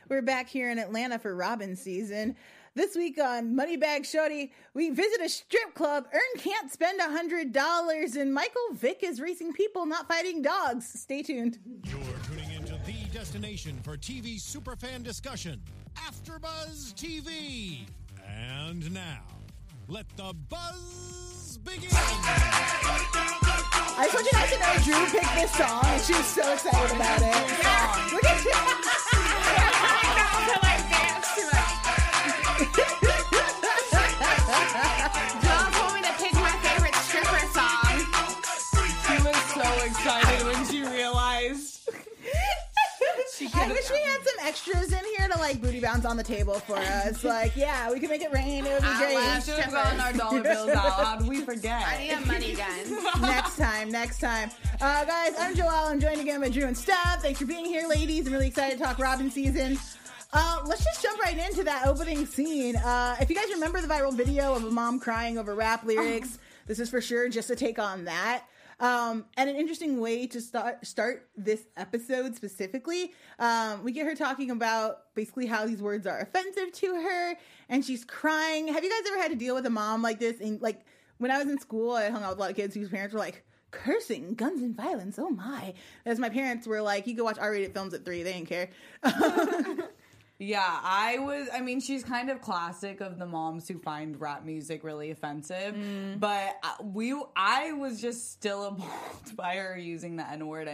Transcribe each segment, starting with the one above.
We're back here in Atlanta for Robin season. This week on Moneybag Shorty, we visit a strip club. Ern can't spend $100, and Michael Vick is racing people, not fighting dogs. Stay tuned. You're tuning into the destination for TV superfan discussion, AfterBuzz TV. And now, let the buzz begin. I just want you guys to know Drew picked this song, and she was so excited about it. Look at you. Joel told me to pick my favorite stripper song. She was so excited when she realized. I wish we had some extras in here to like booty bounce on the table for us. Like, yeah, we can make it rain. It would be great. We should have gotten our dollar bills out. How did we forget? I need a money gun. Next time. Guys, I'm Joelle. I'm joined again by Drew and Steph. Thanks for being here, ladies. I'm really excited to talk Robin season. Let's just jump right into that opening scene. If you guys remember the viral video of a mom crying over rap lyrics, this is for sure just a take on that. And an interesting way to start this episode specifically, we get her talking about basically how these words are offensive to her, and she's crying. Have you guys ever had to deal with a mom like this? And like when I was in school, I hung out with a lot of kids whose parents were like, cursing, guns and violence, oh my. As my parents were like, you could watch R-rated films at 3, they didn't care. Yeah, she's kind of classic of the moms who find rap music really offensive. But I was just still appalled by her using the N-word.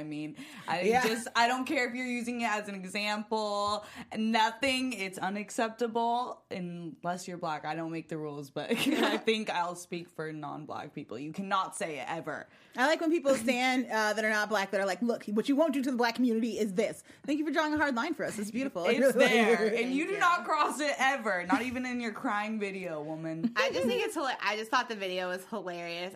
I don't care if you're using it as an example. Nothing, it's unacceptable unless you're black. I don't make the rules, but I think I'll speak for non-black people. You cannot say it ever. I like when people stand that are not black that are like, look, what you won't do to the black community is this. Thank you for drawing a hard line for us. It's beautiful. It's there. And you do not cross it ever. Not even in your crying video, woman. I just think it's hilarious. I just thought the video was hilarious.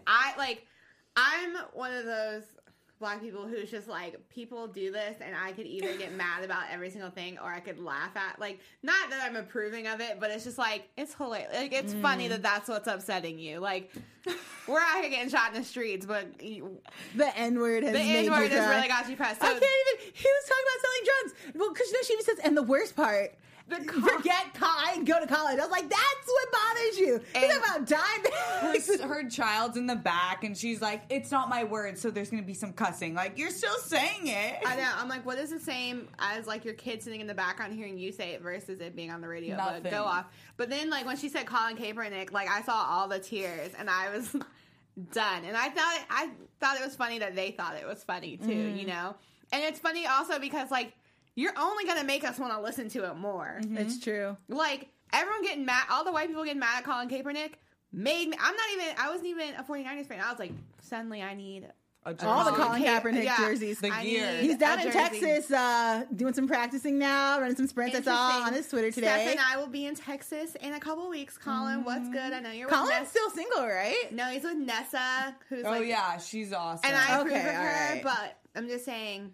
I'm one of those black people who's just like, people do this and I could either get mad about every single thing or I could laugh at, like, not that I'm approving of it, but it's just like, it's hilarious. Like, it's funny that that's what's upsetting you. Like, we're out here getting shot in the streets, but the N-word has really got you pressed. So, I can't even, he was talking about selling drugs. Well, because she even says, and the worst part, forget I didn't go to college. I was like, that's what bothers you. He's about dime bags. Her child's in the back, and she's like, it's not my word, so there's going to be some cussing. Like, you're still saying it. I know. I'm like, what is the same as, like, your kid sitting in the background hearing you say it versus it being on the radio? Nothing. But go off. But then, like, when she said Colin Kaepernick, like, I saw all the tears, and I was done. And I thought it was funny that they thought it was funny, too, you know? And it's funny also because, like, you're only going to make us want to listen to it more. It's true. Like, everyone getting mad, all the white people getting mad at Colin Kaepernick made me, I wasn't even a 49ers fan. I was like, suddenly I need all the Colin Kaepernick jerseys. The gear. He's down in Texas doing some practicing now, running some sprints. I saw on his Twitter today. Steph and I will be in Texas in a couple weeks. Colin, what's good? I know you're with Colin's still single, right? No, he's with Nessa, who's she's awesome. And I approve of her, but I'm just saying,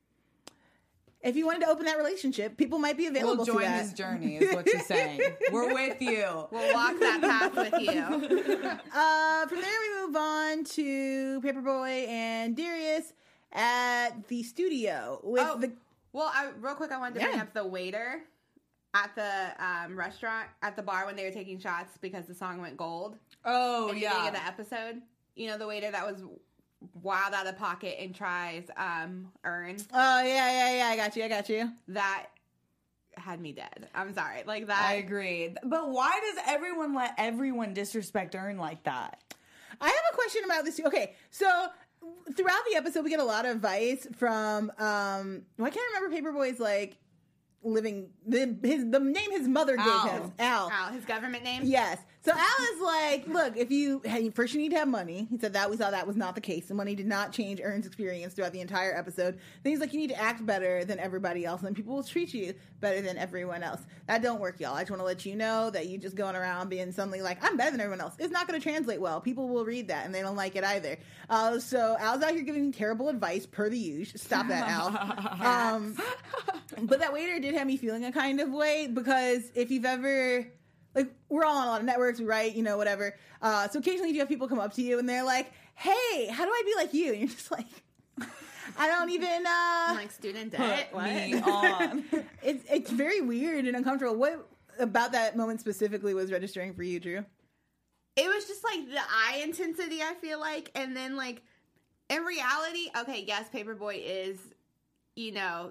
if you wanted to open that relationship, people might be available to that. We'll join his journey, is what you're saying. We're with you. We'll walk that path with you. From there, we move on to Paperboy and Darius at the studio. Real quick, I wanted to bring up the waiter at the restaurant, at the bar when they were taking shots because the song went gold. Oh, at the beginning of the episode. You know, the waiter that was wild out of pocket and tries Ern. Oh, yeah, I got you. That had me dead. I'm sorry. Like that. I agree. But why does everyone let everyone disrespect Ern like that? I have a question about this too. Okay, so throughout the episode we get a lot of advice from I can't remember Paperboy's like living the name his mother gave him. Al, his government name. Yes. So Al is like, look, first you need to have money. He said that we saw that was not the case. The money did not change Ern's experience throughout the entire episode. Then he's like, you need to act better than everybody else, and people will treat you better than everyone else. That don't work, y'all. I just want to let you know that you just going around being suddenly like, I'm better than everyone else. It's not going to translate well. People will read that, and they don't like it either. So Al's out here giving terrible advice per the usual. Stop that, Al. But that waiter did have me feeling a kind of way, because if you've ever, like, we're all on a lot of networks, we write, whatever. So occasionally you have people come up to you and they're like, hey, how do I be like you? And you're just like, I don't even. I'm like student debt. Put What? me on. It's very weird and uncomfortable. What about that moment specifically was registering for you, Drew? It was just like the eye intensity, I feel like, and then like in reality, okay, yes, Paperboy is, you know,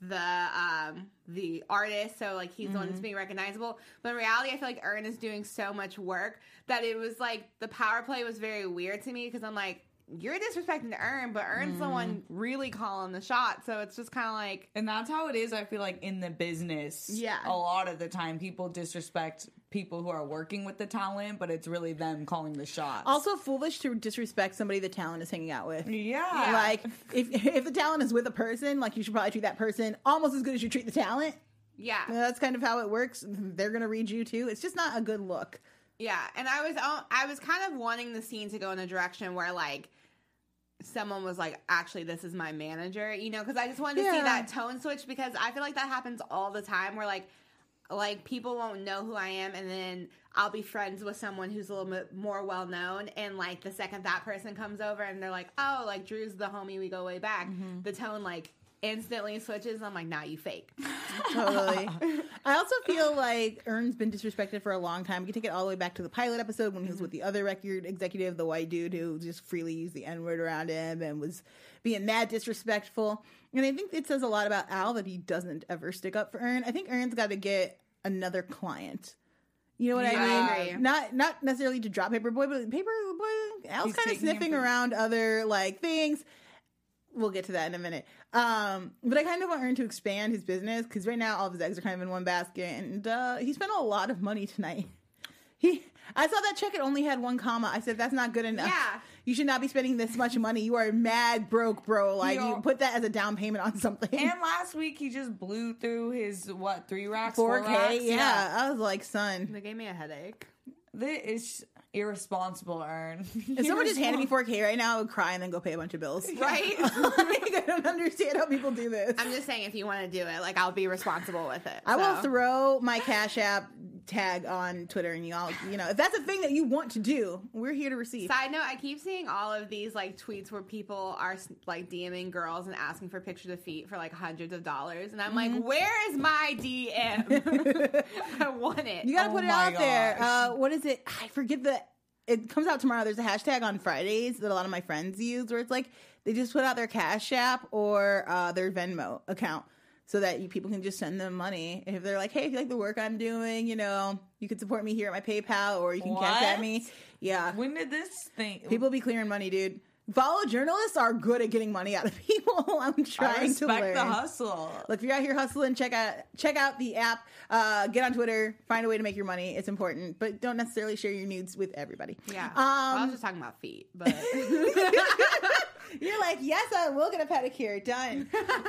the artist, so like he's the one that's being recognizable. But in reality, I feel like Earn is doing so much work that it was like the power play was very weird to me because I'm like, you're disrespecting Earn, but Earn's the one really calling the shot. So it's just kind of like, And that's how it is, I feel like, in the business. Yeah. A lot of the time, people disrespect people who are working with the talent, but it's really them calling the shots. Also foolish to disrespect somebody the talent is hanging out with. yeah. Like, if the talent is with a person, like, you should probably treat that person almost as good as you treat the talent. yeah. That's kind of how it works. They're going to read you, too. It's just not a good look. Yeah, and I was kind of wanting the scene to go in a direction where like someone was like, actually, this is my manager, you know, because I just wanted to see that tone switch because I feel like that happens all the time where like people won't know who I am and then I'll be friends with someone who's a little bit more well known and like the second that person comes over and they're like, oh, like Drew's the homie, we go way back, the tone like instantly switches. I'm like, nah, you fake. Totally. I also feel like Earn's been disrespected for a long time. We can take it all the way back to the pilot episode when he was with the other record executive, the white dude who just freely used the N-word around him and was being mad disrespectful. And I think it says a lot about Al that he doesn't ever stick up for Earn. I think Earn's got to get another client. You know what I Yeah. mean? Not necessarily to drop Paperboy, but Paperboy, Al's He's kind of taking him sniffing for- around other like things. We'll get to that in a minute. But I kind of want Earn to expand his business because right now all of his eggs are kind of in one basket, and he spent a lot of money tonight. I saw that check; it only had 1 comma. I said that's not good enough. Yeah. You should not be spending this much money. You are mad broke, bro. Like Yo. you put that as a down payment on something. And last week, he just blew through his, 3 racks? 4K, 4 racks? yeah. I was like, son, They gave me a headache. This is irresponsible, Earn. if someone just handed me 4K right now, I would cry and then go pay a bunch of bills. Right? Like, I don't understand how people do this. I'm just saying, if you want to do it, like, I'll be responsible with it. I will so. throw my Cash App tag on Twitter, and y'all, you know, if that's a thing that you want to do, we're here to receive. Side note, I keep seeing all of these, like, tweets where people are, like, DMing girls and asking for pictures of feet for, like, hundreds of dollars. And I'm like, where is my DM? I want it. You got to Oh put it my out there. gosh. What is it? I forget it comes out tomorrow. There's a hashtag on Fridays that a lot of my friends use where it's like they just put out their Cash App or their Venmo account so that people can just send them money. If they're like, hey, if you like the work I'm doing, you know, you can support me here at my PayPal or you can Cash at What? me. Yeah. When did this thing... People be clearing money, dude. Follow journalists are good at getting money out of people. I'm I trying to learn. respect the hustle. Look, if you're out here hustling, check out the app. Get on Twitter. Find a way to make your money. It's important, but don't necessarily share your nudes with everybody. Yeah. Well, I was just talking about feet, but... You're like, yes, I will get a pedicure. Done.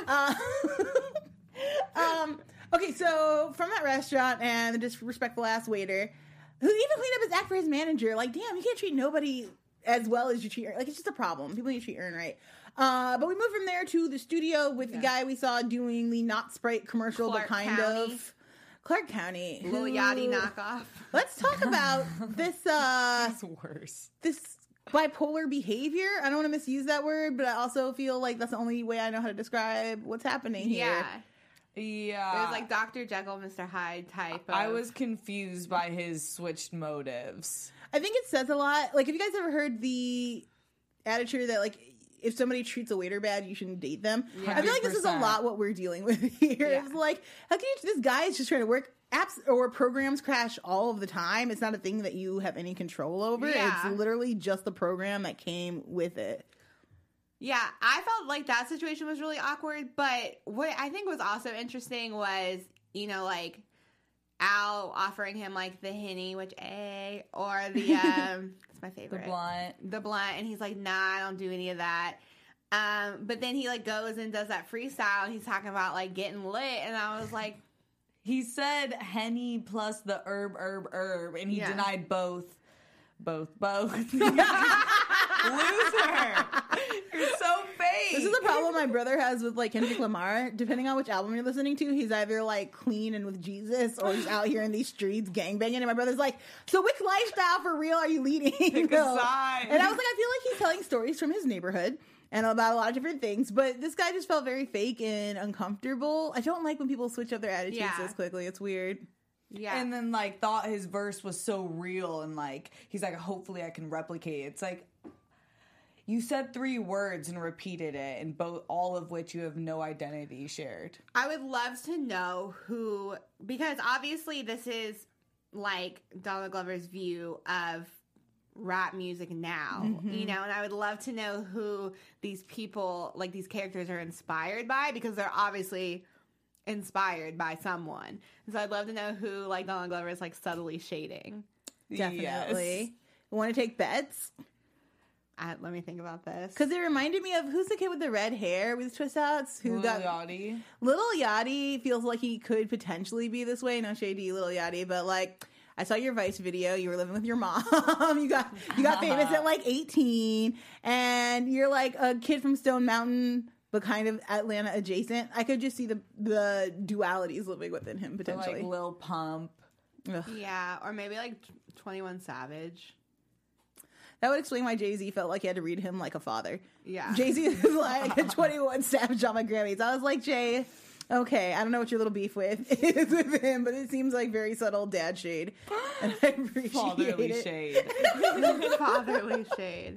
Okay, so from that restaurant and the disrespectful ass waiter, who even cleaned up his act for his manager. Like, damn, you can't treat nobody as well as you treat Earn. Like, it's just a problem. People need to treat Earn right. But we moved from there to the studio with the guy we saw doing the Not Sprite commercial, Clark but kind County. of Clark County. Lil who- Yachty knockoff. Let's talk about this It's worse. this bipolar behavior. I don't want to misuse that word, but I also feel like that's the only way I know how to describe what's happening here. Yeah. Yeah. It was like Dr. Jekyll, Mr. Hyde type of... I was confused by his switched motives. I think it says a lot. Like, have you guys ever heard the attitude that, like, if somebody treats a waiter bad, you shouldn't date them? Yeah. I feel like this is a 100%. lot what we're dealing with here. Yeah. It's like, how can you, this guy is just trying to work. Apps or programs crash all of the time. It's not a thing that you have any control over. Yeah. It's literally just the program that came with it. Yeah, I felt like that situation was really awkward, but what I think was also interesting was, you know, like Al offering him like the Henny, which or the it's my The favorite. blunt. The blunt, and he's like, nah, I don't do any of that. But then he like goes and does that freestyle and he's talking about like getting lit, and I was like, He said Henny plus the herb, and he Yeah. denied both. Loser! You're so fake. This is the problem my brother has with like Kendrick Lamar. Depending on which album you're listening to, he's either like clean and with Jesus, or he's out here in these streets gangbanging. And my brother's like, "So which lifestyle for real are you leading?" Pick a side. And I was like, I feel like he's telling stories from his neighborhood. and about a lot of different things. But this guy just felt very fake and uncomfortable. I don't like when people switch up their attitudes this quickly. It's weird. Yeah. And then, like, thought his verse was so real, and, like, he's like, hopefully I can replicate it. It's like, you said 3 words and repeated it, and all of which you have no identity shared. I would love to know who, because obviously this is, like, Donald Glover's view of rap music now, you know, and I would love to know who these people, like, these characters are inspired by, because they're obviously inspired by someone. So I'd love to know who, like, Donald Glover is, like, subtly shading. Definitely. Yes. Want to take bets? Let me think about this. Because it reminded me of, who's the kid with the red hair with twist outs? Lil Yachty. Lil Yachty feels like he could potentially be this way. No shady, Lil Yachty, but, like, I saw your Vice video. You were living with your mom. you got famous at, like, 18, and you're like a kid from Stone Mountain, but kind of Atlanta adjacent. I could just see the dualities living within him potentially. Like Lil Pump. Ugh. Yeah, or maybe, like, 21 Savage. That would explain why Jay-Z felt like he had to read him like a father. Yeah. Jay-Z is like a 21 Savage on my Grammys. I was like, Jay, okay, I don't know what your little beef is with him, but it seems like very subtle dad shade. And I appreciate Fatherly it. shade. Fatherly shade.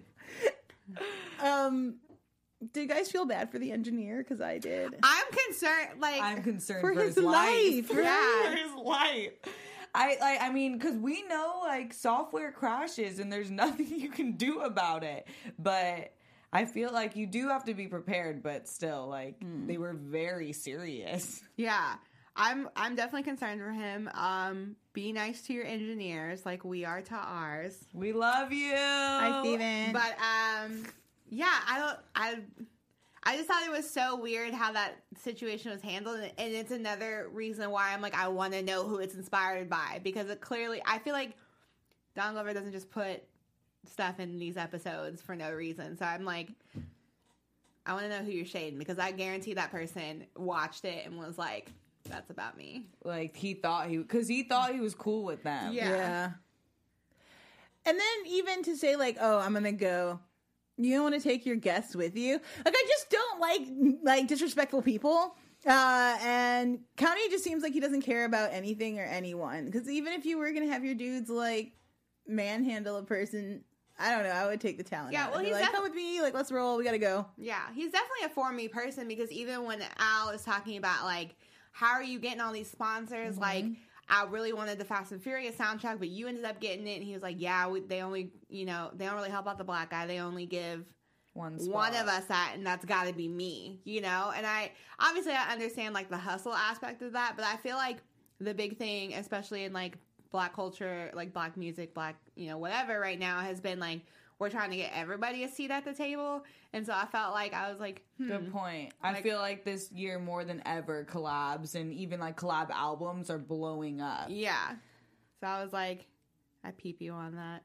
Do you guys feel bad for the engineer? Because I did. I'm concerned, like... I'm concerned For for his his life, life. right? For his life. I mean, because we know, like, software crashes and there's nothing you can do about it. But I feel like you do have to be prepared, but still, like, they were very serious. Yeah. I'm definitely concerned for him. Be nice to your engineers like we are to ours. We love you. Hi, Steven. But yeah, I just thought it was so weird how that situation was handled, and it's another reason why I'm like, I want to know who it's inspired by, because it clearly, I feel like Don Glover doesn't just put stuff in these episodes for no reason. So I'm like, I want to know who you're shading, because I guarantee that person watched it and was like, that's about me. Like, he thought he was cool with them. Yeah. And then even to say, like, oh, I'm gonna go, you don't want to take your guests with you. Like, I just don't like disrespectful people. And County just seems like he doesn't care about anything or anyone. Because even if you were gonna have your dudes like manhandle a person, I don't know, I would take the talent. Yeah, out. well, I'd be he's like, come with me, like, let's roll, we gotta go. Yeah, he's definitely a for me person, because even when Al is talking about, like, how are you getting all these sponsors? Like, I really wanted the Fast and Furious soundtrack, but you ended up getting it. And he was like, yeah, they only, you know, they don't really help out the black guy. They only give One of us that, and that's got to be me, you know? And I understand, like, the hustle aspect of that, but I feel like the big thing, especially in, like, black culture, like, black music, black, you know, whatever right now, has been, like, we're trying to get everybody a seat at the table. And so I felt like, I was like, Good point. I feel like this year more than ever, collabs and even like collab albums are blowing up. yeah. So I was like, I peep you on that.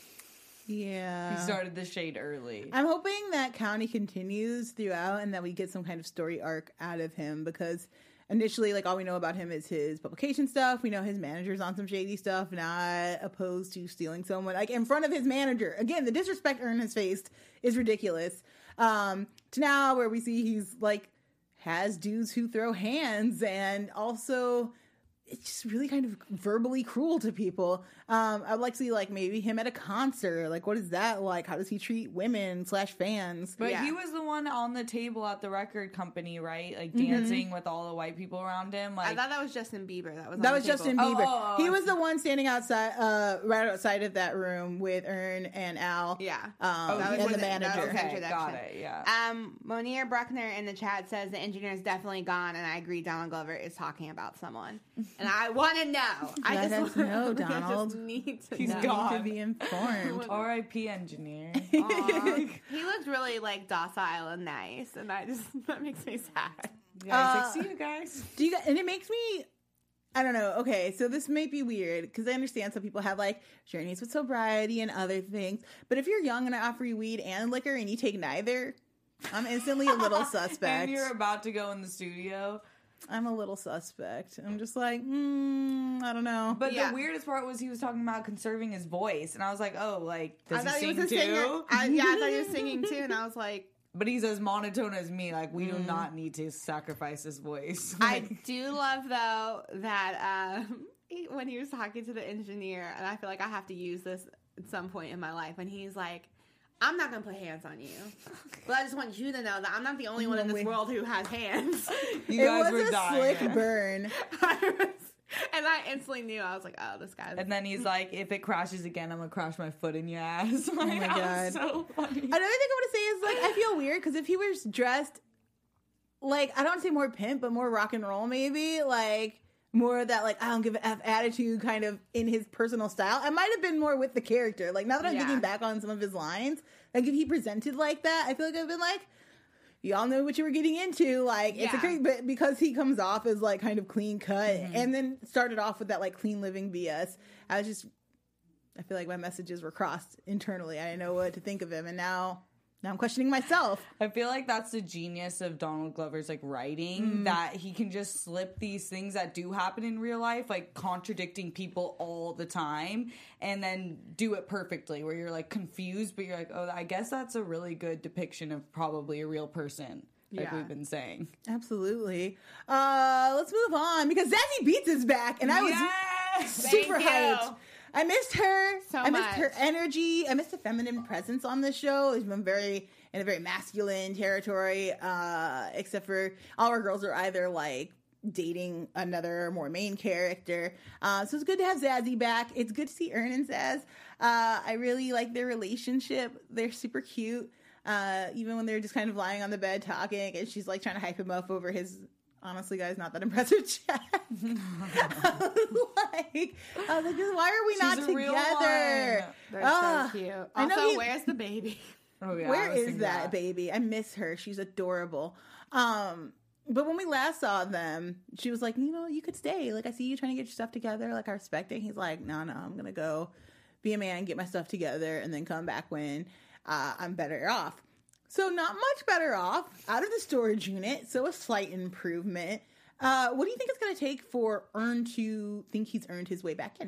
Yeah. He started the shade early. I'm hoping that County continues throughout and that we get some kind of story arc out of him, because initially, like, all we know about him is his publication stuff. We know his manager's on some shady stuff, not opposed to stealing someone, like, in front of his manager. Again, the disrespect Earn has faced is ridiculous. To now where we see he's, like, has dudes who throw hands, and also it's just really kind of verbally cruel to people. I'd like to see, like, maybe him at a concert. Like, what is that like? How does he treat women / fans? But Yeah. he was the one on the table at the record company, right? Like dancing with all the white people around him. Like, I thought that was Justin Bieber. That was That on was the Justin table. Bieber. Oh, He was the one standing outside, right outside of that room with Earn and Al. Yeah. That was and for the the- manager. that was okay, introduction. got it. Yeah. Monir Bruckner in the chat says the engineer is definitely gone, and I agree Donald Glover is talking about someone. And I want to know. Let us know, I Donald. just need to He's know. gone. To be informed. R.I.P. engineer. Aw. He looked really, like, docile and nice, and that makes me sad. Yeah, he's like, see you guys. Do you? And it makes me. I don't know. Okay, so this may be weird because I understand some people have like journeys with sobriety and other things. But if you're young and I offer you weed and liquor and you take neither, I'm instantly a little suspect. And you're about to go in the studio. I'm a little suspect. I'm just like, I don't know. But Yeah. the weirdest part was he was talking about conserving his voice. And I was like, oh, like, does I thought he he sing was a too? singer. I thought he was singing too, and I was like, But he's as monotone as me. Like, we do not need to sacrifice his voice. I do love, though, that when he was talking to the engineer, and I feel like I have to use this at some point in my life, when he's like, I'm not going to put hands on you. But I just want you to know that I'm not the only one in this world who has hands. You guys it was were a dying. slick burn. And I instantly knew. I was like, oh, this guy's... And then he's like, if it crashes again, I'm going to crash my foot in your ass. Like, Oh my God. so funny. Another thing I want to say is, like, I feel weird because if he was dressed, like, I don't want to say more pimp, but more rock and roll, maybe, like, more of that, like, I don't give a F attitude kind of in his personal style. I might have been more with the character. Like, now that I'm thinking back on some of his lines, like, if he presented like that, I feel like I've been like, y'all know what you were getting into. Like, it's a crazy, but because he comes off as, like, kind of clean cut and then started off with that, like, clean living BS, I feel like my messages were crossed internally. I didn't know what to think of him. And now I'm questioning myself. I feel like that's the genius of Donald Glover's, like, writing, that he can just slip these things that do happen in real life, like contradicting people all the time, and then do it perfectly, where you're, like, confused, but you're like, oh, I guess that's a really good depiction of probably a real person, like we've been saying. Absolutely. Let's move on, because Zazie Beetz is back, and I was super hyped. I missed her. I missed her energy. I missed the feminine presence on this show. It's been in a very masculine territory, except for all our girls are either like dating another more main character. So it's good to have Zazie back. It's good to see Earn and Zaz. I really like their relationship. They're super cute. Even when they're just kind of lying on the bed talking, and she's like trying to hype him up over his, honestly, guys, not that impressive chat. I was like, why are we not together? They're so cute. I know Also, where's the baby? Oh, yeah, where is that baby? I miss her. She's adorable. But when we last saw them, she was like, you could stay. Like, I see you trying to get your stuff together. Like, I respect it. He's like, no, I'm going to go be a man, get my stuff together, and then come back when I'm better off. So not much better off out of the storage unit. So a slight improvement. What do you think it's going to take for Earn to think he's earned his way back in?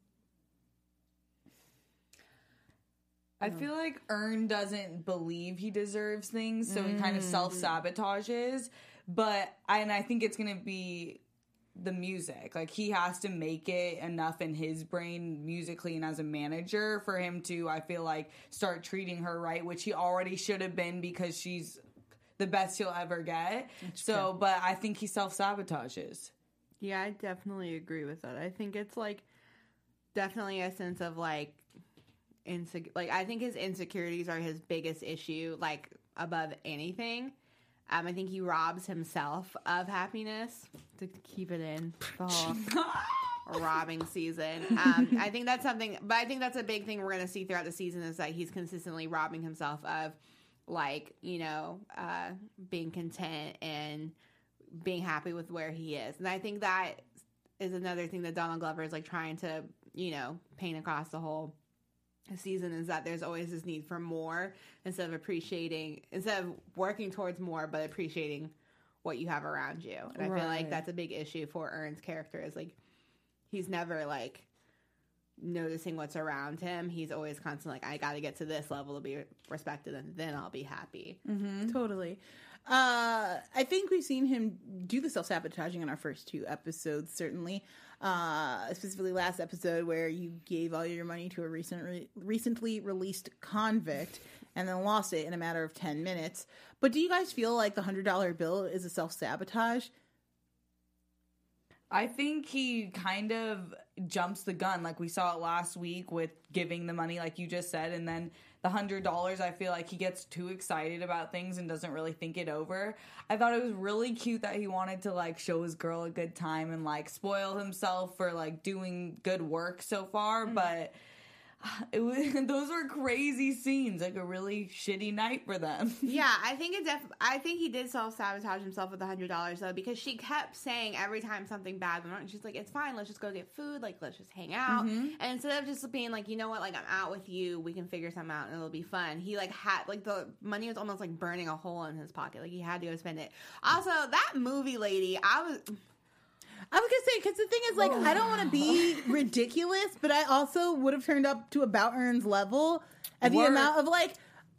I feel like Earn doesn't believe he deserves things, so he kind of self-sabotages. And I think it's going to be the music. Like, he has to make it enough in his brain musically and as a manager for him to, I feel like, start treating her right, which he already should have been because she's the best he'll ever get. But I think he self-sabotages. Yeah, I definitely agree with that. I think it's, like, definitely a sense of, like, I think his insecurities are his biggest issue, like, above anything. I think he robs himself of happiness, to keep it in the whole robbing season. I think that's something, but I think that's a big thing we're going to see throughout the season, is that he's consistently robbing himself of, like, being content and being happy with where he is. And I think that is another thing that Donald Glover is, like, trying to, paint across the whole season, is that there's always this need for more instead of working towards more, but appreciating what you have around you. And I feel like that's a big issue for Earn's character, is, like, he's never, like, noticing what's around him. He's always constantly like, I got to get to this level to be respected, and then I'll be happy. Mm-hmm. Totally. I think we've seen him do the self-sabotaging in our first 2 episodes, certainly. Specifically last episode, where you gave all your money to a recently released convict and then lost it in a matter of 10 minutes. But do you guys feel like the $100 bill is a self-sabotage? I think he kind of jumps the gun, like we saw it last week with giving the money, like you just said, and then the $100, I feel like he gets too excited about things and doesn't really think it over. I thought it was really cute that he wanted to, like, show his girl a good time and, like, spoil himself for, like, doing good work so far, but those were crazy scenes, like a really shitty night for them. Yeah, I think he did self-sabotage himself with the $100 though, because she kept saying every time something bad went wrong, she's like, it's fine, let's just go get food, like, let's just hang out. And instead of just being like, you know what, like, I'm out with you, we can figure something out and it'll be fun, he, like, had, like, the money was almost like burning a hole in his pocket, like, he had to go spend it. Also, that movie lady, I was gonna say, because the thing is, like, I don't want to be ridiculous, but I also would have turned up to about Earn's level at the amount of, like,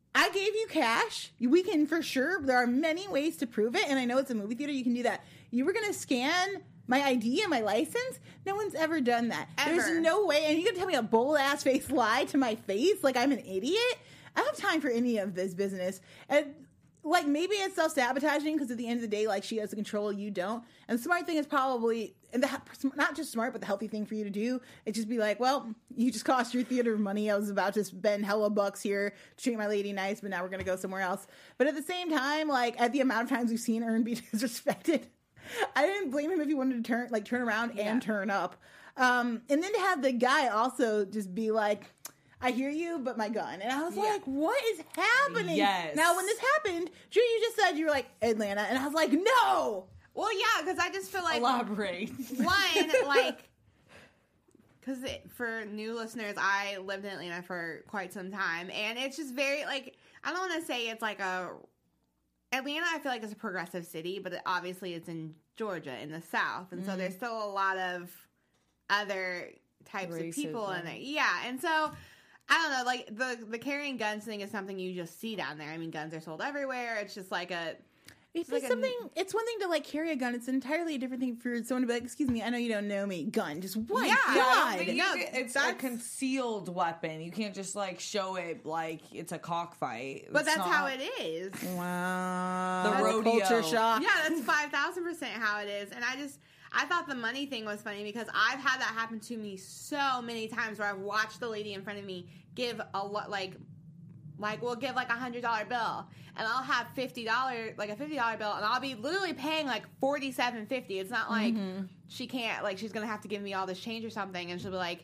I gave you cash. We can for sure. There are many ways to prove it, and I know it's a movie theater. You can do that. You were going to scan my ID and my license? No one's ever done that. Ever. There's no way. And you can tell me a bold-ass face lie to my face like I'm an idiot? I don't have time for any of this business. And, like, maybe it's self-sabotaging because at the end of the day, like, she has the control, you don't. And the smart thing is probably, and not just smart, but the healthy thing for you to do, it's just be like, well, you just cost your theater money. I was about to spend hella bucks here to treat my lady nice, but now we're going to go somewhere else. But at the same time, like, at the amount of times we've seen Ern be disrespected, I didn't blame him if he wanted to turn around and turn up. And then to have the guy also just be like, I hear you, but my gun. And I was like, what is happening? Yes. Now, when this happened, Drew, you just said you were like, Atlanta. And I was like, no. Well, yeah, because I just feel like... Elaborate. One, like... Because for new listeners, I lived in Atlanta for quite some time. And it's just very, like... I don't want to say it's like a... Atlanta, I feel like, is a progressive city, but obviously it's in Georgia, in the South. And so there's still a lot of other types of people in there. Yeah, and so... I don't know, like, the carrying guns thing is something you just see down there. I mean, guns are sold everywhere. It's just like a... It's one thing to, like, carry a gun. It's entirely a different thing for someone to be like, excuse me, I know you don't know me. Gun. Just what? Yeah. God. It's a concealed weapon. You can't just, like, show it like it's a cockfight. But that's how it is. Wow. The rodeo. Culture shock. Yeah, that's 5,000% how it is. And I thought the money thing was funny because I've had that happen to me so many times where I've watched the lady in front of me give a lot, like we'll give like $100 bill, and I'll have $50, like a $50 bill, and I'll be literally paying like $47.50. It's not like she can't, like, she's gonna have to give me all this change or something, and she'll be like,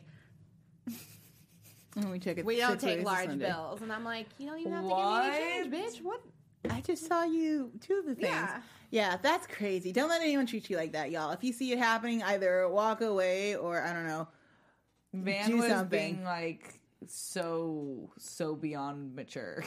we don't take large bills, and I'm like, you don't even have to give me any change, bitch. What? I just saw you do the things. Yeah, that's crazy. Don't let anyone treat you like that, y'all. If you see it happening, either walk away or, I don't know, Van do was something. being, like, so beyond mature.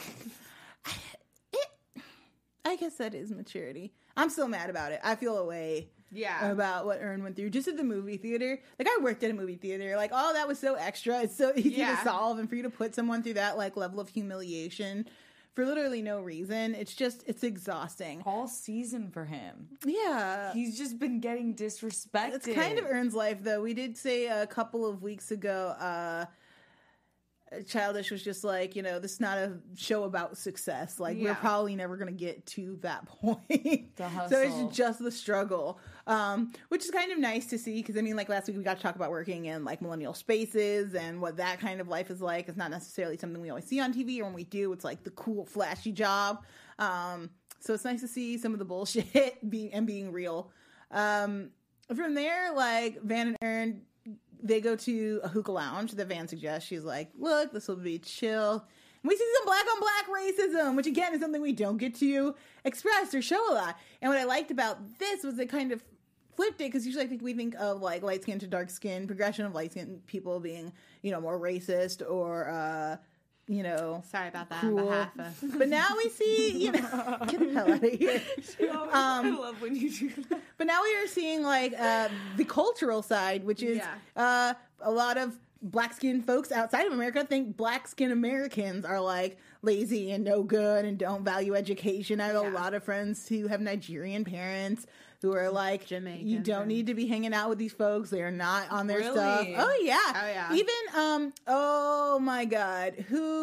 I guess that is maturity. I'm still mad about it. I feel a way about what Ern went through just at the movie theater. Like, I worked at a movie theater. Like, oh, that was so extra. It's so easy to solve. And for you to put someone through that, like, level of humiliation for literally no reason, it's exhausting. All season for him. Yeah. He's just been getting disrespected. It's kind of Ern's life, though. We did say a couple of weeks ago, Childish was just like, you know, this is not a show about success. Like, we're probably never going to get to that point. The hustle. So it's just the struggle, which is kind of nice to see because, I mean, like last week we got to talk about working in, like, millennial spaces and what that kind of life is like. It's not necessarily something we always see on TV, or when we do, it's like the cool, flashy job. So it's nice to see some of the bullshit being real. From there, like, Van and Ern, they go to a hookah lounge that Van suggests. She's like, look, this will be chill. And we see some black-on-black racism, which, again, is something we don't get to express or show a lot. And what I liked about this was it kind of flipped it, because usually I think we think of, like, light skin to dark skin, progression of light skin people being, you know, more racist or, you know, sorry about that cool. on behalf of... But now we see, you know, get the hell out of here. I love when you do that. But now we are seeing, like, the cultural side, which is a lot of black skinned folks outside of America think black skinned Americans are, like, lazy and no good and don't value education. I have a lot of friends who have Nigerian parents who are like, Jamaican, you don't need to be hanging out with these folks. They are not on their stuff. Really? Oh, yeah. Oh, yeah. Even, oh, my God.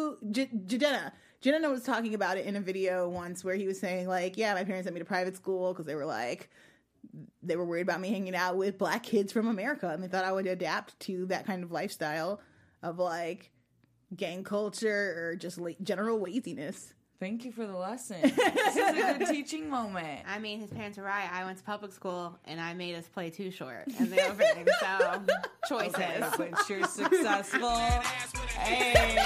Jenna was talking about it in a video once where he was saying, like, yeah, my parents sent me to private school because they were like, they were worried about me hanging out with black kids from America, and they thought I would adapt to that kind of lifestyle of, like, gang culture or just general laziness. Thank you for the lesson. This is a good teaching moment. I mean, his parents are right. I went to public school, and I made us play Too Short in the opening, so choices. Okay, but you're successful. Hey.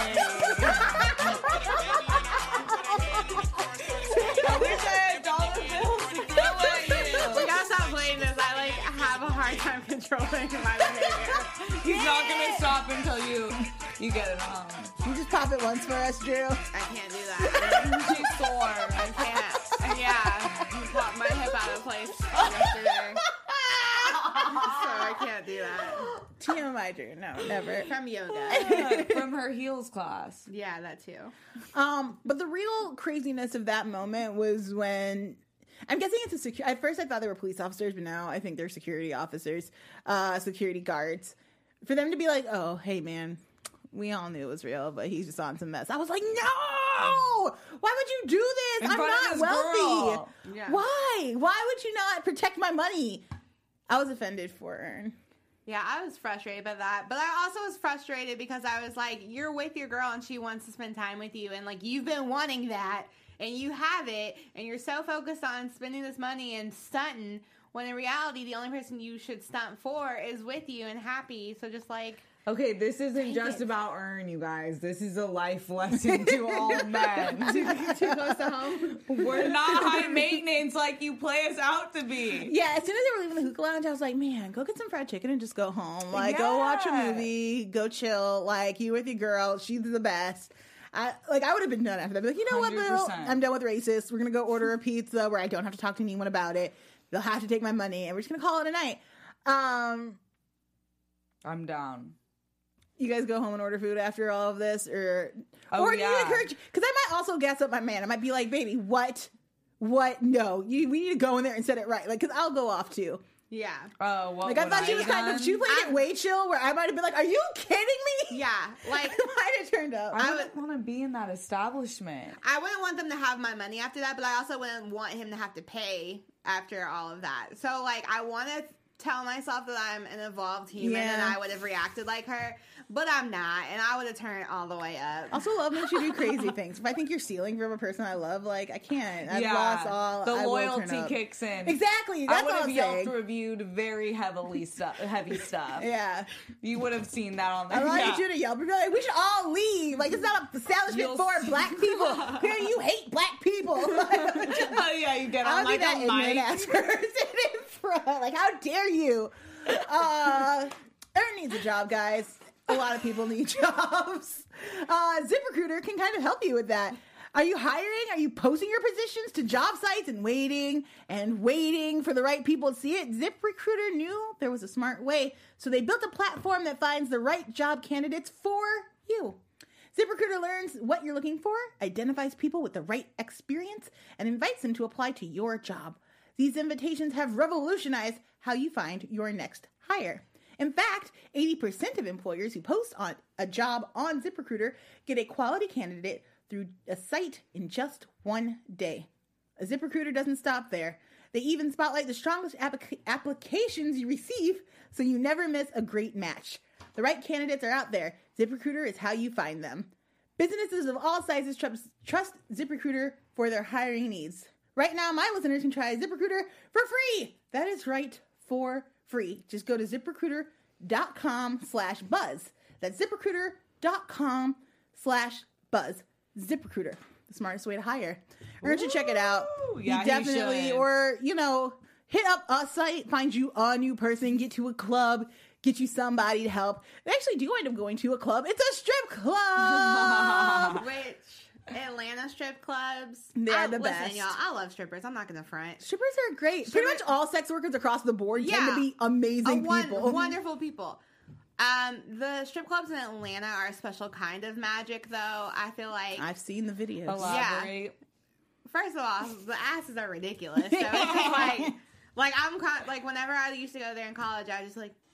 I wish I had dollar bills to throw at you. We gotta stop playing this. I, like, have a hard time controlling my behavior. He's not gonna stop until you get it on. You just pop it once for us, Drew. I can't do that. She's sore. I can't. And yeah, you popped my hip out of place yesterday. So I I can't do that. TMI, Drew. No, never. From yoga. Yeah, from her heels class. Yeah, that too. But the real craziness of that moment was when, I'm guessing it's a at first I thought they were police officers, but now I think they're security officers, security guards. For them to be like, oh, hey man, we all knew it was real, but he's just on some mess. I was like, no! Why would you do this? I'm not wealthy. Yeah. Why? Why would you not protect my money? I was offended for Ern. Yeah, I was frustrated by that. But I also was frustrated because I was like, you're with your girl and she wants to spend time with you. And, like, you've been wanting that and you have it. And you're so focused on spending this money and stunting when in reality, the only person you should stunt for is with you and happy. So just, like... Okay, this isn't just about Ern, you guys. This is a life lesson to all men. Too close to home. We're not high maintenance like you play us out to be. Yeah, as soon as they were leaving the hookah lounge, I was like, man, go get some fried chicken and just go home. Like, go watch a movie, go chill. Like, you with your girl, she's the best. I would have been done after that. Be like, you know 100%. What, Bill? I'm done with racists. We're going to go order a pizza where I don't have to talk to anyone about it. They'll have to take my money, and we're just going to call it a night. I'm down. You guys go home and order food after all of this, or do you encourage? Because I might also gas up my man. I might be like, "Baby, what? No, we need to go in there and set it right." Like, because I'll go off too. Yeah. Oh, what? Like I thought she was kind of. She played it way chill, where I might have been like, "Are you kidding me?" Yeah, like might have turned up. I wouldn't want to be in that establishment. I wouldn't want them to have my money after that, but I also wouldn't want him to have to pay after all of that. So, like, I want to tell myself that I'm an evolved human and I would have reacted like her, but I'm not, and I would have turned all the way up. Also, love makes you do crazy things. If I think you're stealing from a person I love, like, I can't. I've lost all. The loyalty kicks in. Exactly. That's I would have Yelp reviewed very heavy stuff. Yeah. You would have seen that on there. I wanted you to Yelp and be like, we should all leave. Like, it's not an establishment for black people. Here, you hate black people. Oh, yeah, you get on like a mic. Ass person in front. Like, how dare you? Ern needs a job, guys. A lot of people need jobs. ZipRecruiter can kind of help you with that. Are you hiring? Are you posting your positions to job sites and waiting for the right people to see it? ZipRecruiter knew there was a smart way, so they built a platform that finds the right job candidates for you. ZipRecruiter learns what you're looking for, identifies people with the right experience, and invites them to apply to your job. These invitations have revolutionized how you find your next hire. In fact, 80% of employers who post on a job on ZipRecruiter get a quality candidate through a site in just one day. ZipRecruiter doesn't stop there. They even spotlight the strongest applications you receive, so you never miss a great match. The right candidates are out there. ZipRecruiter is how you find them. Businesses of all sizes trust ZipRecruiter for their hiring needs. Right now, my listeners can try ZipRecruiter for free. That is right, for free. Just go to ZipRecruiter.com/buzz. That's ZipRecruiter.com/buzz. ZipRecruiter, the smartest way to hire. Or should check it out. Yeah, you definitely, or, hit up a site, find you a new person, get to a club, get you somebody to help. They actually do end up going to a club. It's a strip club! Which Atlanta strip clubs. They're the best. Listen, y'all, I love strippers. I'm not going to front. Strippers are great. Pretty much all sex workers across the board tend to be amazing people. Wonderful people. The strip clubs in Atlanta are a special kind of magic, though. I feel like I've seen the videos. Elaborate. Yeah. First of all, the asses are ridiculous. So it's like I'm whenever I used to go there in college, I was just like,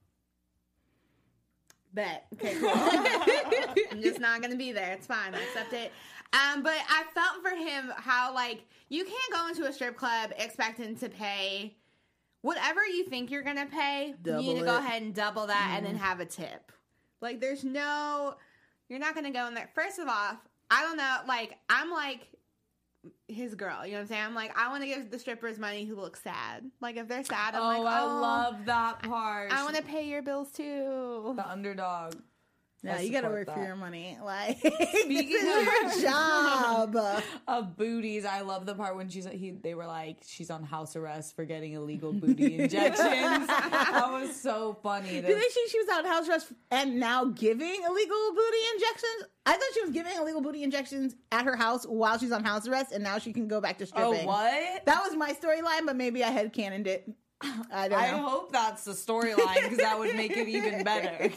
bet. Okay, cool. I'm just not gonna be there. It's fine. I accept it. But I felt for him how you can't go into a strip club expecting to pay whatever you think you're gonna pay. You need to go ahead and double that and then have a tip. Like, you're not gonna go in there. First of all, I don't know. I'm his girl, you know what I'm saying? I'm like, I want to give the strippers money who look sad. Like, if they're sad, I'm like, oh, I love that part. I want to pay your bills too. The underdog. Yeah, you gotta work for your money. Like, speaking of your job of booties, I love the part when they were like, she's on house arrest for getting illegal booty injections. That was so funny. Did they say she was on house arrest and now giving illegal booty injections? I thought she was giving illegal booty injections at her house while she's on house arrest, and now she can go back to stripping. Oh, what? That was my storyline, but maybe I headcanoned it. I don't know. I hope that's the storyline because that would make it even better.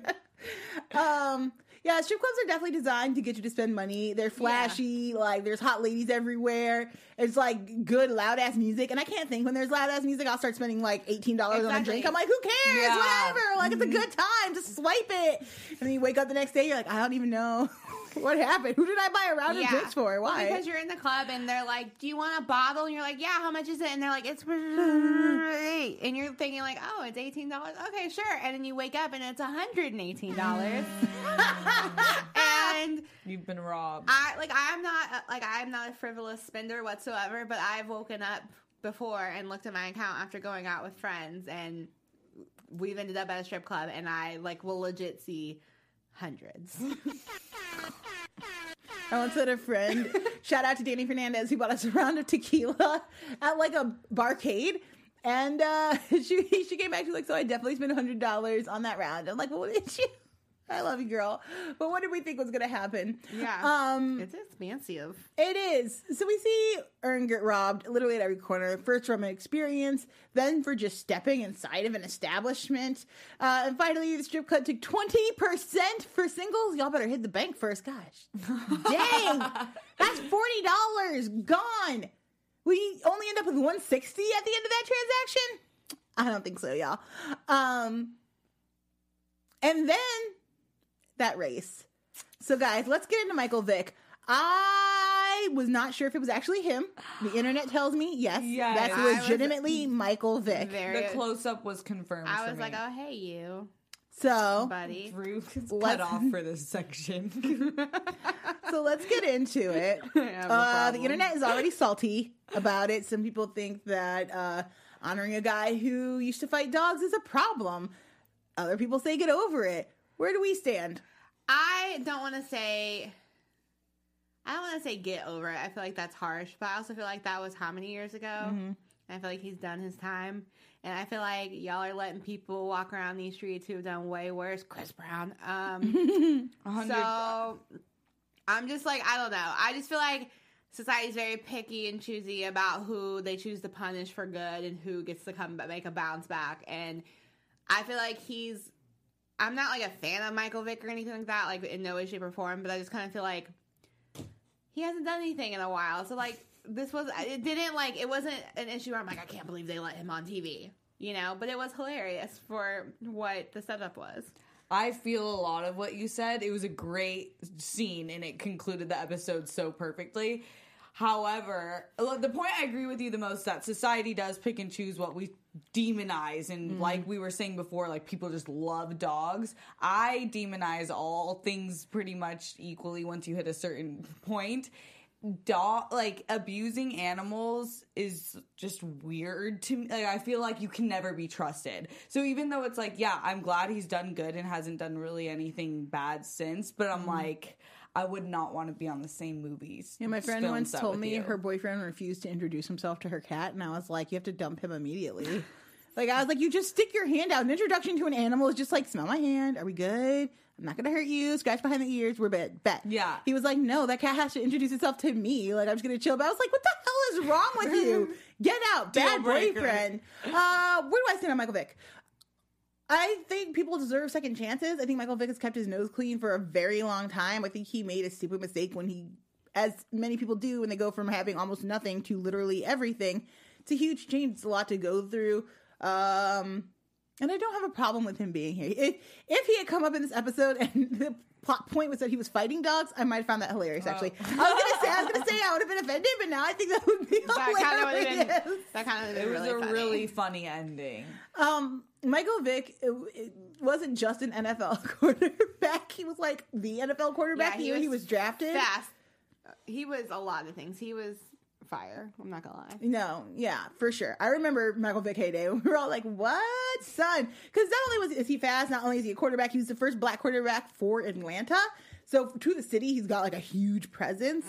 Yeah, strip clubs are definitely designed to get you to spend money. They're flashy, like there's hot ladies everywhere. It's like good loud ass music, and I can't think when there's loud ass music, I'll start spending like $18 on a drink. I'm like, who cares? Yeah. Whatever. Like it's a good time. Just swipe it, and then you wake up the next day, you're like, I don't even know what happened. Who did I buy a round of drinks for? Why? Well, because you're in the club and they're like, do you want a bottle? And you're like, yeah, how much is it? And they're like, it's $8. And you're thinking like, oh, it's $18. Okay, sure. And then you wake up and it's $118. And You've been robbed. I'm not a frivolous spender whatsoever, but I've woken up before and looked at my account after going out with friends, and we've ended up at a strip club, and I will legit see hundreds. I once had a friend, shout out to Danny Fernandez, who bought us a round of tequila at like a barcade. And she came back, she's like, so I definitely spent $100 on that round. I'm like, well, what did you? I love you, girl. But what did we think was going to happen? Yeah. It's expansive. It is. So we see Earn get robbed literally at every corner. First from an experience, then for just stepping inside of an establishment. And finally, the strip club took 20% for singles. Y'all better hit the bank first. Gosh. Dang. That's $40 gone. We only end up with $160 at the end of that transaction? I don't think so, y'all. And then that race. So guys, let's get into Michael Vick. I was not sure if it was actually him. The internet tells me yes. That's legitimately Michael Vick. The close-up was confirmed. I was like, oh, hey, you. So, buddy. Drew cut off for this section. So let's get into it. The internet is already salty about it. Some people think that honoring a guy who used to fight dogs is a problem. Other people say get over it. Where do we stand? I don't want to say get over it. I feel like that's harsh, but I also feel like that was how many years ago? Mm-hmm. And I feel like he's done his time. And I feel like y'all are letting people walk around these streets who have done way worse. Chris Brown. So I'm just like, I don't know. I just feel like society's very picky and choosy about who they choose to punish for good and who gets to come make a bounce back. And I feel like I'm not like a fan of Michael Vick or anything like that, like in no way, shape, or form, but I just kind of feel like he hasn't done anything in a while. So like it wasn't an issue where I'm like, I can't believe they let him on TV, but it was hilarious for what the setup was. I feel a lot of what you said. It was a great scene and it concluded the episode so perfectly. However, the point I agree with you the most that society does pick and choose what we demonize. And like we were saying before, like people just love dogs. I demonize all things pretty much equally once you hit a certain point. Abusing animals is just weird to me. Like, I feel like you can never be trusted. So even though it's like, yeah, I'm glad he's done good and hasn't done really anything bad since, but I'm like, I would not want to be on the same movies. Yeah, my friend once told me her boyfriend refused to introduce himself to her cat, and I was like, you have to dump him immediately. I was like, you just stick your hand out. An introduction to an animal is just like, smell my hand. Are we good? I'm not going to hurt you. Scratch behind the ears. We're bet. Yeah. He was like, no, that cat has to introduce itself to me. Like, I'm just going to chill. But I was like, what the hell is wrong with you? Get out. Bad boyfriend. Where do I stand on Michael Vick? I think people deserve second chances. I think Michael Vick has kept his nose clean for a very long time. I think he made a stupid mistake when he, as many people do, when they go from having almost nothing to literally everything. It's a huge change. It's a lot to go through. And I don't have a problem with him being here. If he had come up in this episode and the plot point was that he was fighting dogs, I might have found that hilarious, actually. I was gonna say I would have been offended, but now I think that would be hilarious. That kind of it was a really funny ending. Michael Vick it wasn't just an NFL quarterback. He was like the NFL quarterback. Yeah, he was drafted. Fast. He was a lot of things. He was fire. I'm not gonna lie. No, yeah, for sure. I remember Michael Vick heyday. We were all like, "What, son?" Because not only is he fast, not only is he a quarterback, he was the first black quarterback for Atlanta. So to the city, he's got like a huge presence.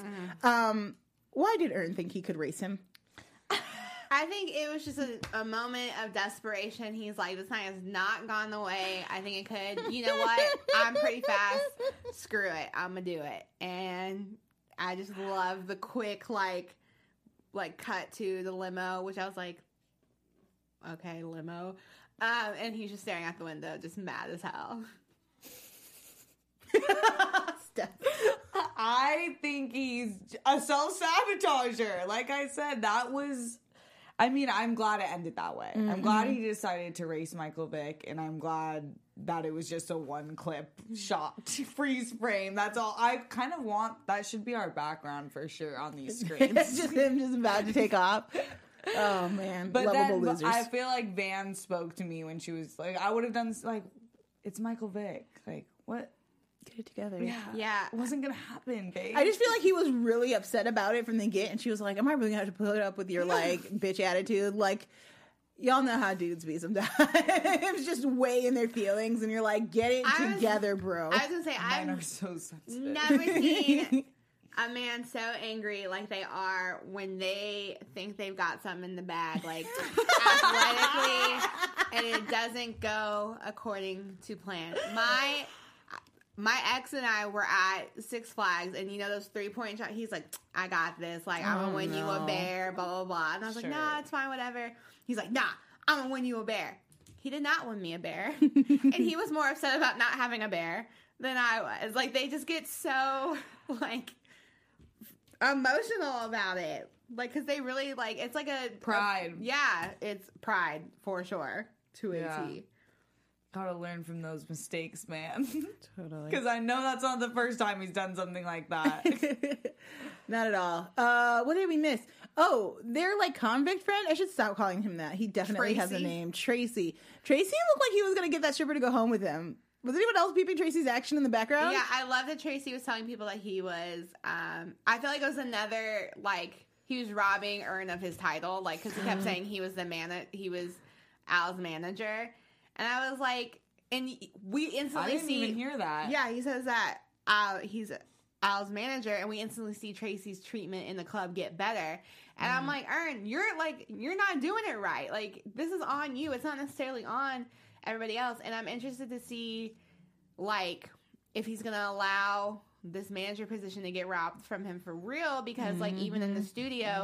Why did Earn think he could race him? I think it was just a moment of desperation. He's like, this night has not gone the way I think it could. You know what? I'm pretty fast. Screw it. I'm gonna do it. And I just love the quick like cut to the limo, which I was like, okay, limo. And he's just staring out the window, just mad as hell. Steph. I think he's a self-sabotager. Like I said, that was... I mean, I'm glad it ended that way. I'm glad he decided to race Michael Vick, and I'm glad that it was just a one-clip shot, freeze frame. That's all. I kind of want... That should be our background for sure on these screens. It's just him just about to take off. Oh, man. But Lovable then losers. I feel like Van spoke to me when she was like, I would have done, like, it's Michael Vick. Like, what? Get it together. Yeah. It wasn't going to happen, babe. I just feel like he was really upset about it from the get, and she was like, am I really going to have to put up with your, like, bitch attitude? Like, y'all know how dudes be sometimes. It's just way in their feelings, and you're like, get it together, bro. I was going to say, Mine I've are so sensitive. never seen a man so angry like they are when they think they've got something in the bag, like, athletically, and it doesn't go according to plan. My ex and I were at Six Flags, and you know those 3-point shots? He's like, I got this. Like, I'm going to win you a bear, blah, blah, blah. And I was like, nah, it's fine, whatever. He's like, nah, I'm going to win you a bear. He did not win me a bear. And he was more upset about not having a bear than I was. Like, they just get so, like, emotional about it. Like, because they really, like, it's like a... Pride. Yeah, it's pride, for sure, to a T. Gotta learn from those mistakes, man. Totally. Because I know that's not the first time he's done something like that. Not at all. What did we miss? Oh, their like convict friend. I should stop calling him that. He definitely has a name. Tracy. Tracy looked like he was going to get that stripper to go home with him. Was anyone else peeping Tracy's action in the background? Yeah, I love that Tracy was telling people that he was, I feel like it was another, like, he was robbing Ern of his title, like, because he kept saying he was he was Al's manager. And I was like, and we instantly I didn't even hear that. Yeah, he says that he's Al's manager, and we instantly see Tracy's treatment in the club get better. And I'm like, Ern, you're not doing it right. Like, this is on you. It's not necessarily on everybody else. And I'm interested to see, like, if he's going to allow this manager position to get robbed from him for real. Because, like, even in the studio,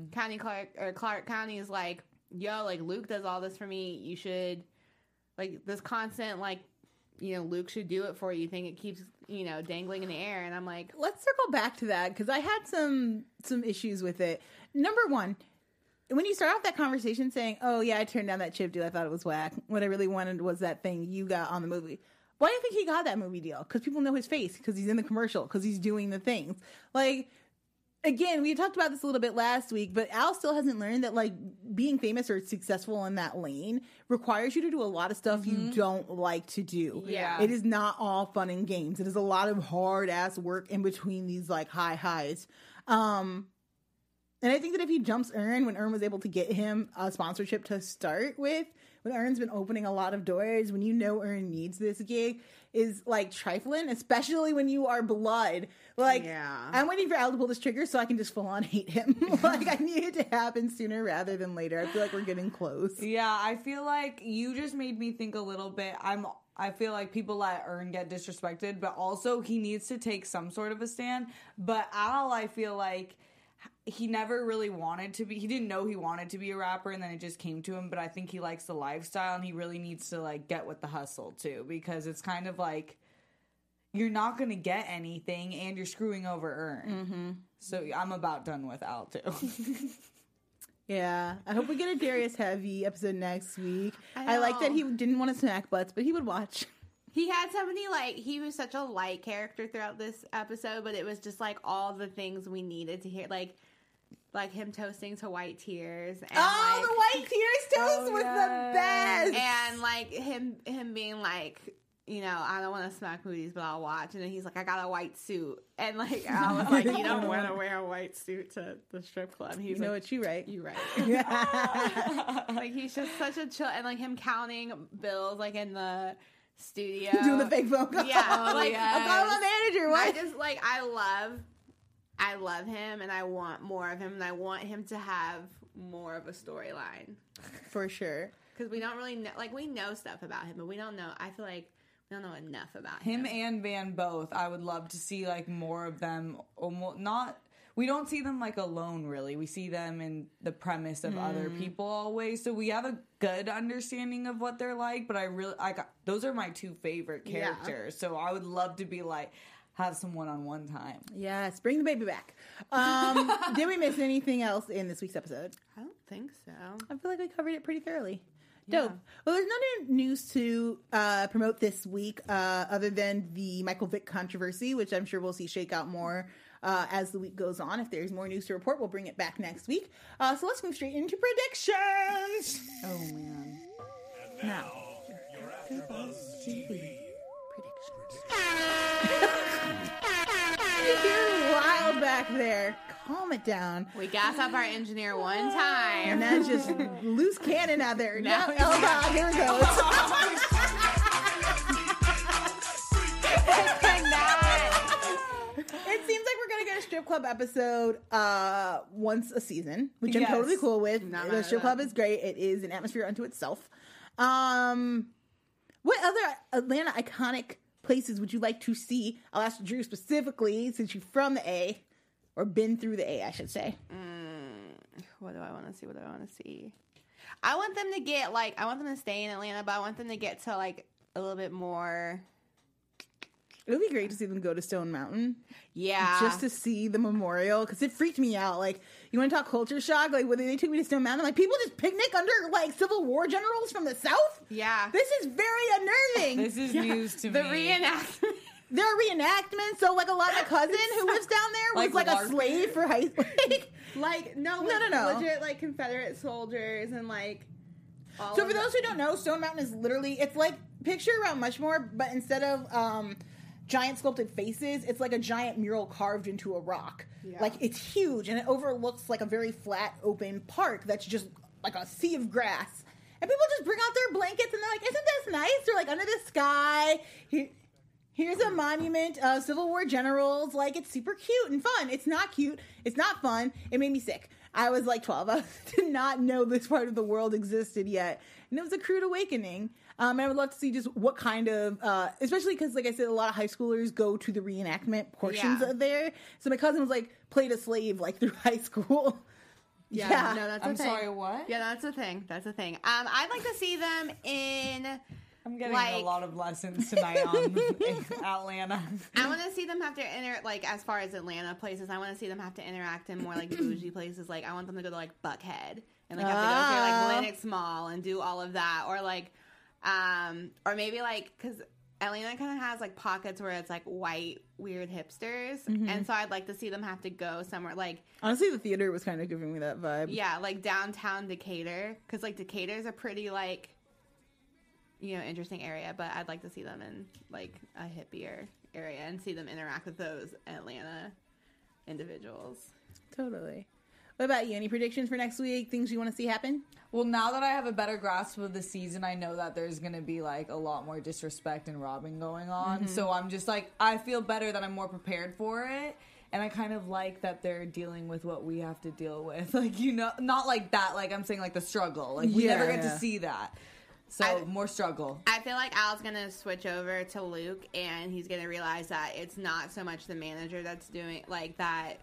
Clark County is like, yo, like, Luke does all this for me. You should, like, this constant, like, you know, Luke should do it for you. You think it keeps, you know, dangling in the air. And I'm like, let's circle back to that because I had some issues with it. Number one, when you start off that conversation saying, oh, yeah, I turned down that chip deal. I thought it was whack. What I really wanted was that thing you got on the movie. Why do you think he got that movie deal? Because people know his face, because he's in the commercial, because he's doing the things. Like, again, we talked about this a little bit last week, but Al still hasn't learned that, like, being famous or successful in that lane requires you to do a lot of stuff you don't like to do. Yeah. It is not all fun and games. It is a lot of hard-ass work in between these, like, highs. And I think that if he jumps Ern, when Ern was able to get him a sponsorship to start with, when Ern's been opening a lot of doors, when you know Ern needs this gig, is like trifling, especially when you are blood. Like, yeah. I'm waiting for Al to pull this trigger so I can just full on hate him. Like, I need it to happen sooner rather than later. I feel like we're getting close. Yeah, I feel like you just made me think a little bit. I feel like people let Ern get disrespected, but also he needs to take some sort of a stand. But Al, I feel like he never really wanted to be, he didn't know he wanted to be a rapper, and then it just came to him, but I think he likes the lifestyle, and he really needs to, like, get with the hustle, too, because it's kind of like, you're not going to get anything, and you're screwing over Ern. So I'm about done with Al, too. Yeah, I hope we get a Darius heavy episode next week. I like that he didn't want to snack butts, but he would watch. He had somebody, like, he was such a light character throughout this episode, but it was just, like, all the things we needed to hear. Like him toasting to White Tears. And, the White Tears toast was the best! And, like, him being like, you know, I don't want to smack booties, but I'll watch. And then he's like, I got a white suit. And, like, I was like, you don't want to wear a white suit to the strip club. He's you know like, what, you right. You right. Like, he's just such a chill. And, like, him counting bills, like, in the studio. Doing the fake phone call. Yeah. Like, yes. I'm calling my manager. What? I just, like, I love him, and I want more of him, and I want him to have more of a storyline. For sure. Because we don't really know, like, we know stuff about him, but we don't know, I feel like we don't know enough about him. Him and Van both, I would love to see, like, more of them, almost, not, we don't see them like alone, really. We see them in the premise of other people always. So we have a good understanding of what they're like, but those are my two favorite characters. So I would love to be like, have some one-on-one time. Yes, bring the baby back. Did we miss anything else in this week's episode? I don't think so. I feel like we covered it pretty thoroughly. Yeah. Dope. Well, there's no new news to promote this week other than the Michael Vick controversy, which I'm sure we'll see shake out more as the week goes on. If there's more news to report, we'll bring it back next week. So let's move straight into predictions. Oh, man. Now, your AfterBuzz TV you're wild back there. Calm it down. We gas up our engineer one time. And that's just loose cannon out there. Now No, he's oh God, here it goes. It seems like we're gonna get a strip club episode once a season, which I'm Yes. totally cool with. Not The mad strip at club that. is great. It is an atmosphere unto itself. What other Atlanta iconic places would you like to see? I'll ask Drew specifically, since you're from the A, or been through the A, I should say. What do I want to see? What do I want to see? I want them to get, like, I want them to stay in Atlanta, but I want them to get to, like, a little bit more. It would be great to see them go to Stone Mountain. Yeah. Just to see the memorial, because it freaked me out. Like, you want to talk culture shock? Like, when they took me to Stone Mountain, like, people just picnic under, like, Civil War generals from the South? Yeah. This is very unnerving. This is news to The me. reenactment. There are reenactments, so, like, a lot of my cousin who lives down there was, Like like, a LARPing. slave for high school. Like, no. Legit, like, Confederate soldiers and, like, all So of for those who don't know, Stone Mountain is literally, it's like, picture Mount Mushmore, but instead of giant sculpted faces, it's like a giant mural carved into a rock. Yeah. Like, it's huge, and it overlooks like a very flat, open park that's just like a sea of grass. And people just bring out their blankets, and they're like, isn't this nice? They're like, under the sky. Here's a monument of Civil War generals. Like, it's super cute and fun. It's not cute. It's not fun. It made me sick. I was like 12. I did not know this part of the world existed yet. And it was a crude awakening. And I would love to see just what kind of, especially because, like I said, a lot of high schoolers go to the reenactment portions Yeah. of there. So my cousin was like, played a slave like through high school. Yeah, no, that's a I'm thing. sorry, what? Yeah, that's a thing. That's a thing. I'd like to see them in. I'm getting Like- a lot of lessons tonight on Atlanta. I want to see them have to like, as far as Atlanta places, I want to see them have to interact in more like bougie places. Like, I want them to go to like Buckhead and like have to go through like Lenox Mall and do all of that, or like, or maybe like, because Atlanta kind of has like pockets where it's like white weird hipsters, and so I'd like to see them have to go somewhere like, Honestly, the theater was kind of giving me that vibe. yeah, like downtown Decatur, because like Decatur's a pretty like, you know, interesting area, but I'd like to see them in like a hippier area and see them interact with those Atlanta individuals. Totally. What about you? Any predictions for next week? Things you want to see happen? Well, now that I have a better grasp of the season, I know that there's going to be like a lot more disrespect and robbing going on. So I'm just like, I feel better that I'm more prepared for it. And I kind of like that they're dealing with what we have to deal with. Like, you know, not like that. Like, I'm saying like the struggle. Like, we never get to see that. So more struggle. I feel like Al's gonna switch over to Luke, and he's gonna realize that it's not so much the manager that's doing like that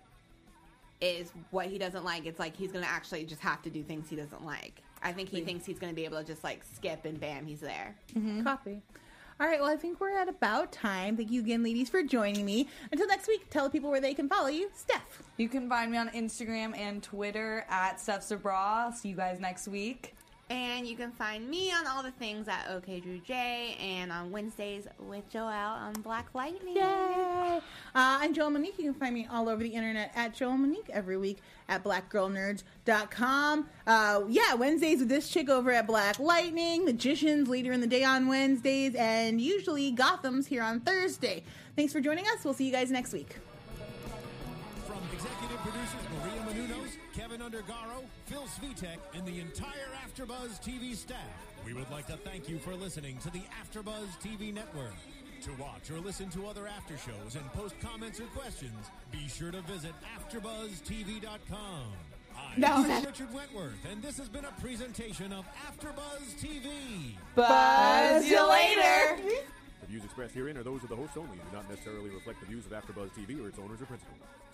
is what he doesn't like. It's like he's gonna actually just have to do things he doesn't like. I think he thinks he's gonna be able to just like skip and bam, he's there. Copy. All right, well, I think we're at about time. Thank you again, ladies, for joining me. Until next week, tell the people where they can follow you. Steph. You can find me on Instagram and Twitter at Steph's Bra. See you guys next week. And you can find me on all the things at OKDrewJ and on Wednesdays with Joelle on Black Lightning. Yay! I'm Joelle Monique. You can find me all over the internet at Joelle Monique, every week at blackgirlnerds.com. Wednesdays with this chick over at Black Lightning, Magicians later in the day on Wednesdays, and usually Gotham's here on Thursday. Thanks for joining us. We'll see you guys next week. From executive producers Maria Menounos, Kevin Undergaro, Phil Svitek, and the entire AfterBuzz TV staff, we would like to thank you for listening to the AfterBuzz TV network. To watch or listen to other after shows and post comments or questions, be sure to visit AfterBuzzTV.com. I'm Richard Wentworth, and this has been a presentation of AfterBuzz TV. Buzz you later. The views expressed herein are those of the hosts only and do not necessarily reflect the views of AfterBuzz TV or its owners or principals.